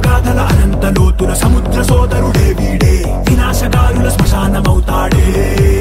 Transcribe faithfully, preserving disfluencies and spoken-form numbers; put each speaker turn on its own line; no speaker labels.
గాథల అనంత లోతుల సముద్ర సోదరుడే వీడే వినాశకారుల శ్మశానమవుతాడే